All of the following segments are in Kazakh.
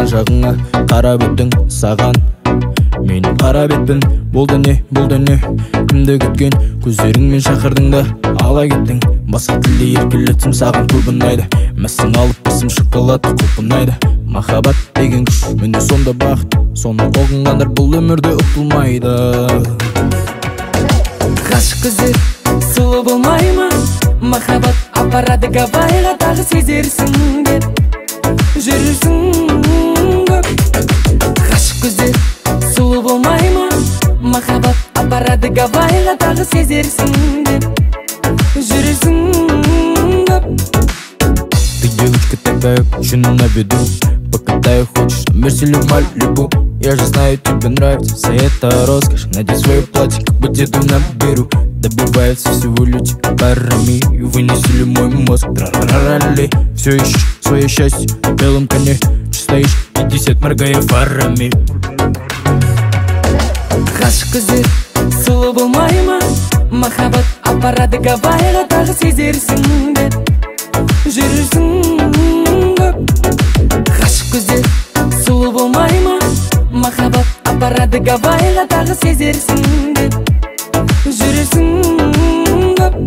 жагыңа карап өттүң саган Мен кара бетпин, болду не, кимди күткөн көздөрүңмен шакырдың да ала кеттиң Баска тилде эркелетсем сагын көп унайды Мәсің алып басым шоколад көп унайды Махаббат деген күч, менде сонда бакыт Соны огунгандар бул өмүрдө утулмайды Гашык көздөр сулуу болмайбы Махаббат апарады Гавайга дагы сезерсиң деп жүрүрсүң көп Гашык көздөр сулуу болмайбы Махаббат апарады Гавайга дагы сезерсиң деп жүрүрсүң көп Ты девочка такая, очень на виду Покатай хочешь, мерсилю Малибу Я же знаю, тебе нравится вся эта роскошь Надень свое платье, как бы деду на беру Добивается всего люди парами Вынесли мой мозг, трарарали Все ищешь свое счастье на белом коне Че стоишь, 50 моргая фарами Гашык көздөр сулуу болмайбы Махаббат апарады Гавайга дагы сезерсиң деп жүрүрсүң көп Гашык көздөр сулуу болмайбы Махаббат апарады Гавайга дагы сезерсиң деп жүрүрсүң көп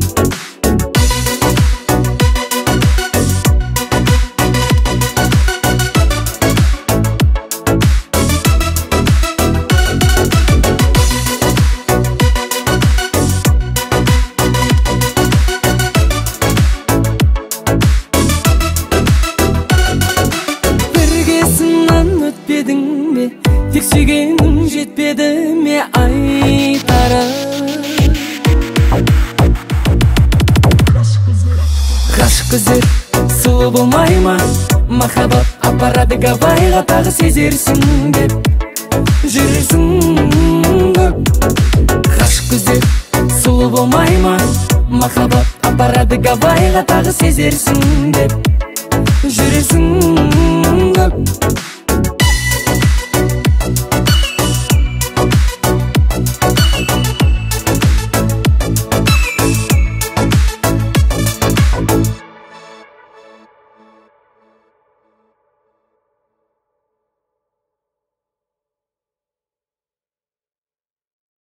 Тек сүйгенім жетпеді ме айтары Гашык көздөр сулуу болмайбы Махаббат апарады Гавайга дагы сезерсиң деп жүрүрсүң көп Гашык көздөр сулуу болмайбы Махаббат апарады Гавайга дагы сезерсиң деп жүрүрсүң көп